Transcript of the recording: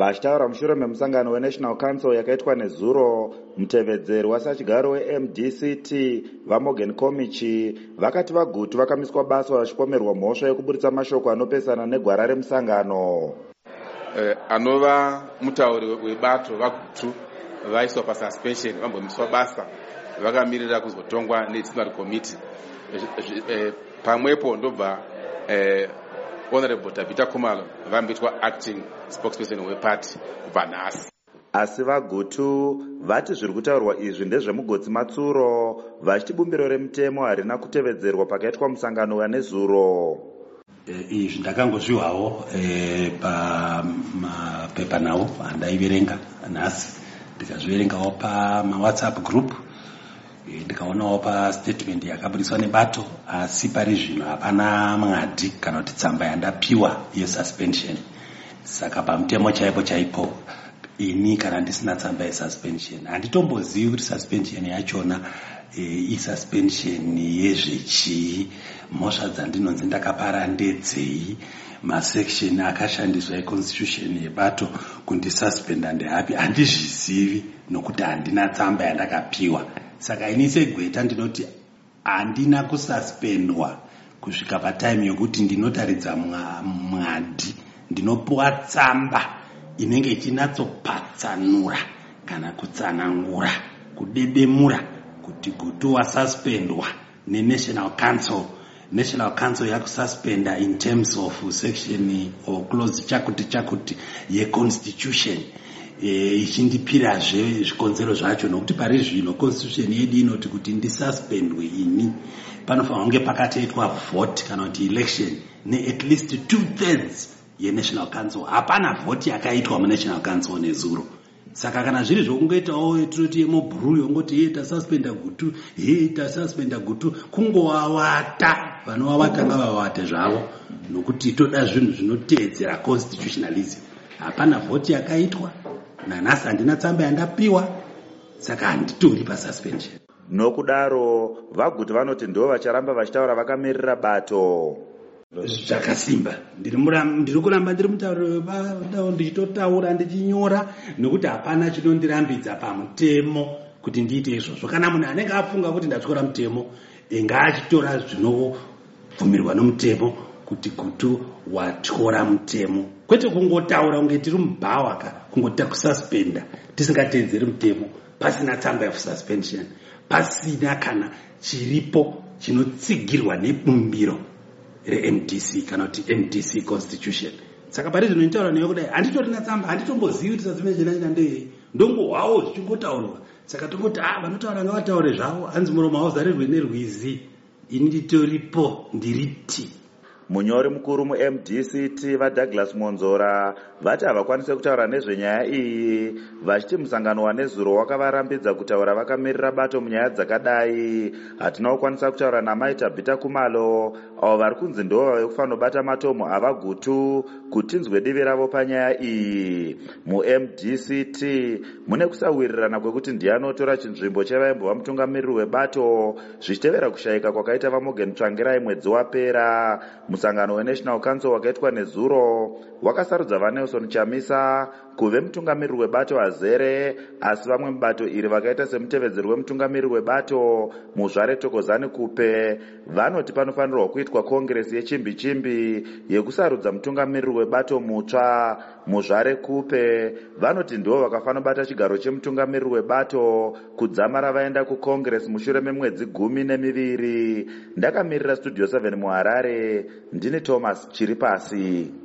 Vachitaura mushure memusangano weNational Council yakaitwa nezuro, mutevedzeri wasachigaro weMDCT vaMorgan Komichi vakati vagutu vakamiswa basa vachipomerwa mhosva yekuburitsa mashoko anopesana negwara remusangano. Anova mutauri webato vagutu vaiswa pasuspension vambomiswa basa vakamirira kuzotongwa nedisciplinary committee. Pamwepo ndobva Honorable Tabitha Khumalo vambitwa acting spokesperson weparty kubva nhasi. Asi vagutu vati zviri kutaurwa izvi ndezvemugodzi matsuro, vachiti bumbiro remutemo harina kutevedzerwa pakaitwa musangano wanezuro. Izvi ndakangozviwawo pamapepanhau andaiverenga nhasi, ndikazviverengawo pamawhatsapp group, ndikaonawo pastatement yakaburiswa nebato, asi pari zvino hapana mwadi kana kuti tsamba yandapiwa yesuspension. Saka pamutemo chaipo ini kana ndisina tsamba yesuspension handitombozivi kuti suspension yachona isuspension yezvechii, mhosva dzandinonzi ndakapara ndedzei, masection akashandiswa econstitution yebato kundisuspenda ndehapi, handizvizivi nokuti handina tsamba yandakapiwa. Saka ini segweta ndinoti handina kususpendwa kusvika patime yokuti ndinotaridza mwadi, ndinopuwa tsamba inenge ichinatsopatsanura kana kutsanangura kudedemura kuti gutu wasuspendwa neNational Council. National Council yakususpenda in terms of section or clause chakuti yeconstitution, ichindipirazve zvikonzero zvacho nokuti pari zvino constitution yedu inoti kuti ndisuspendwe ini panofanira kunge pakatoitwa vote kana kuti election at least 2/3 yeNational Council. Hapana vote yakaitwa muNational Council nezuro. Saka kana zviri zvokungoitawo tinoti yemobhuru yongoti tasuspenda gutu kungowawata, vanovawata ngavawate zvavo nokuti toda zvinhu zvinoteedzera constitutionalism. Hapana vote yakaitwa, nanhasi handina tsamba yandapiwa, saka handitori pasuspension. Nokudaro vagutu vanoti ndo vacharamba vachitaura vakamirira bato. Zvakasimba, ndiri kuramba ndiri mutauro webato, ndichitotaura ndichinyora nokuti hapana chinondirambidza pamutemo kuti ndiite izvozvo. Kana munhu anenge afunga kuti ndatyora mutemo, ngaachitora zvinobvumirwa nomutemo kuti gutu watyora mutemo, kwete kungotaura kunge tiri mubhawaka, kungota kususpenda tisingateedzeri mutemo, pasina tsamba yesuspension, pasina kana chiripo chinotsigirwa nebumbiro reMDC kana kuti MDC constitution. Saka pari zvino nditaura newe kudai handitorina tsamba, handitombozivi kuti suspension ndei, ndongohwawo zvichingotaurwa. Saka tongoti vanotaura ngavataure zvavo, hanzi muromo hauzarirwe nerwizi, ini nditoripo ndiriti. Munyori mukuru muMDCT vaDouglas Monzora vati havakwanise kutaura nezvenyaya iyi, vachiti musangano wanezuro wakavarambidza kutaura vakamirira bato munyaya dzakadai. Hatina kukwanisa kutaura namai Tabitha Khumalo avo vari kunzi ndo vekufanobata matomo avagutu kuti tinzwe divi ravo panyaya iyi. MuMDCT mune kusawirirana kwekuti ndianotora chinzvimbo chevaimbova mutungamiriri webato zvichitevera kushayika kwakaita vaMorgan Tsvangirai mwedzi wapera. Musangano weNational Council wakaitwa nezuro wakasarudza vaNelson Chamisa kuve mutungamiriri webato azere, asi vamwe mubato iri vakaita semutevedzeri wemutungamiriri webato Muzvare Thokozani Kupe vanoti panofanirwa kuitwa kongresi yechimbi-chimbi yekusarudza mutungamiriri webato mutsva. Muzvare Kupe vanoti ndo vakafanobata chigaro chemutungamiriri webato kudzamara vaenda kukongresi mushure memwedzi 12. Ndakamirira Studio 7 muHarare, ndini Thomas Chiripasi.